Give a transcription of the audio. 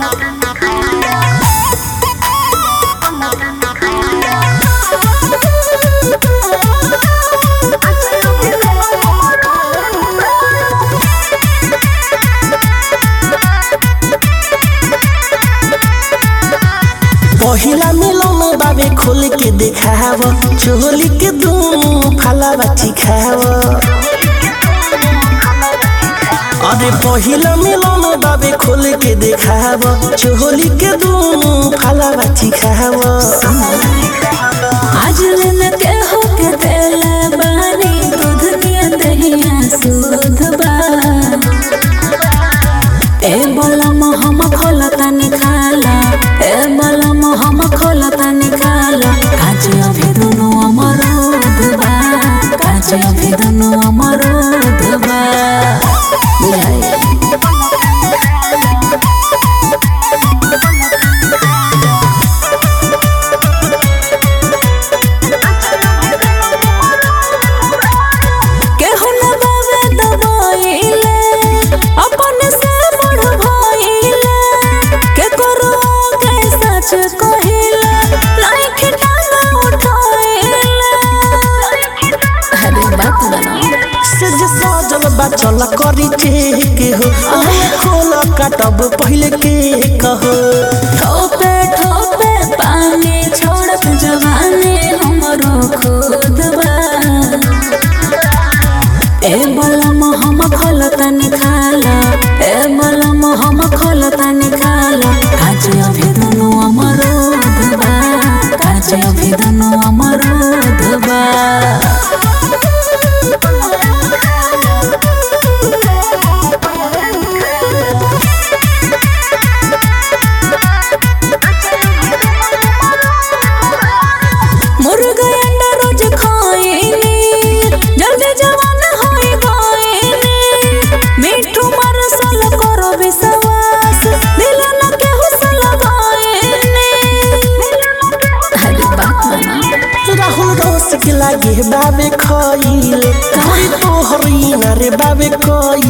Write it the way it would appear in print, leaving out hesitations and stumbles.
पहिला मिलन बाबे खोल के देखाव चोली के दूं फलावा चिखाव। अरे पहिला मिलन बाबे खोल के देखाव चोली के दूं फलावा चिखाव। आज लेन के हो के तेला बानी दूध के दहिया सूध बा। ए बलम हम खोलता निखाला ए बलम हम खोलता निखाला काज अभी दुनु अमरूद बा काज अभी दुनु अमरूद बा। चल करी के हो खोल काटब पहले के कहो। ठोपे ठोपे पानी छोड़त जवानी हमरो खुद बा। ए बलम हम खोलता निखाला ए बलम हम खोलता निखाला काज अभी दुनु अमरूद बा काज अभी दुनु अमरूद बा। लागे बाबे खइले तोहरी ना रे बाबे कइले।